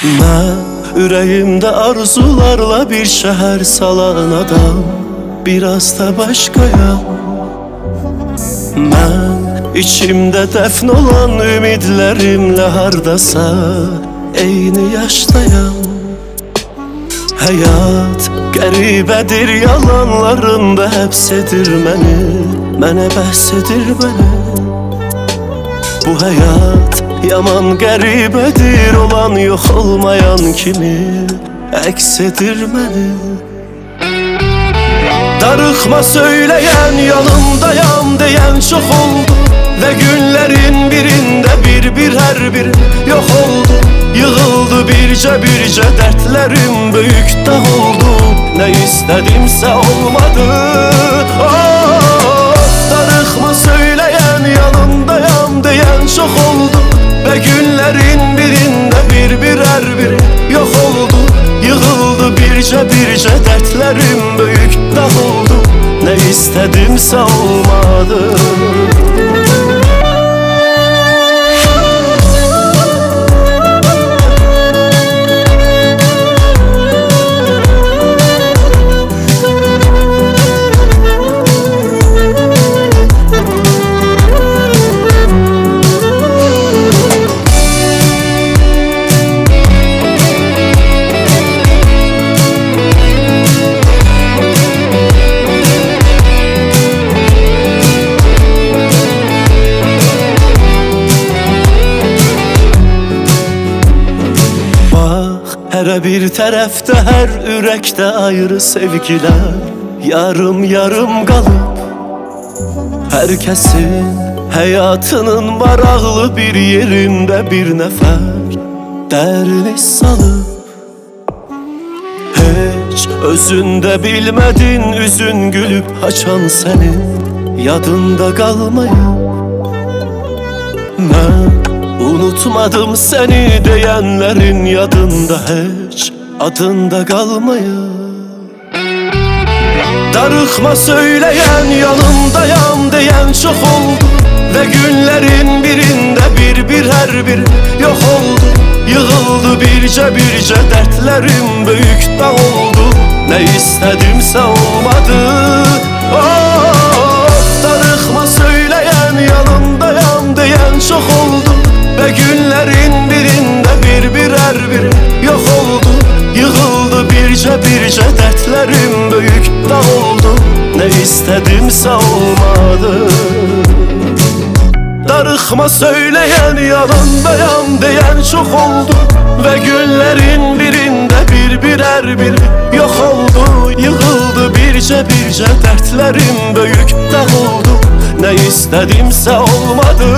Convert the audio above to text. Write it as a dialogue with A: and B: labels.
A: Mən ürəyimdə arzularla bir şəhər salan adam, biraz da başqayam. Mən içimdə dəfn olan ümidlərimlə hardasa eyni yaşdayam. Həyat qəribədir, yalanlarında həbs edir məni, mənə bəhs edir məni. Bu həyat yaman qəribədir, olan yox olmayan kimi əks edir məni. Darıxma söyləyən, yanımdayam deyən çox oldu və günlərin birində bir hər bir yox oldu. Yığıldı bircə dərdlərim, böyük dağ oldu. Nə istədimsə olmadı. Darıxma söyləyən, yanımdayam deyən çox oldu və günlərin birində bir hər bir yox oldu. Yığıldı bircə dərdlərim, böyük dağ oldu. Nə istədimsə olmadı. Hərə bir tərəfdə, hər ürəkdə ayrı sevgilər yarım qalıb. Hər kəsin həyatının maraqlı bir yerində bir nəfər dərini salıb. Heç özündə bilmədin, üzün gülüb açan sənin yadında qalmayıb. Mən unutmadım səni deyənlərin yadında heç adında qalmayıb. Darıxma söyləyən, yanımdayam deyən çox oldu və günlərin birində bir hər bir yox oldu. Yığıldı bircə dərdlərim, böyük dağ oldu. Nə istədimsə olmadı. Darıxma söyləyən, yanımdayam deyən çox oldu və günlərin birində bir hər bir yox oldu. Yığıldı bircə dərdlərim, böyük dağ oldu. Nə istədimsə olmadı. Darıxma söyləyən, yanındayam deyən çox oldu və günlərin birində bir hər bir yox oldu. Yığıldı bircə dərdlərim, böyük dağ oldu. Nə istədimsə olmadı.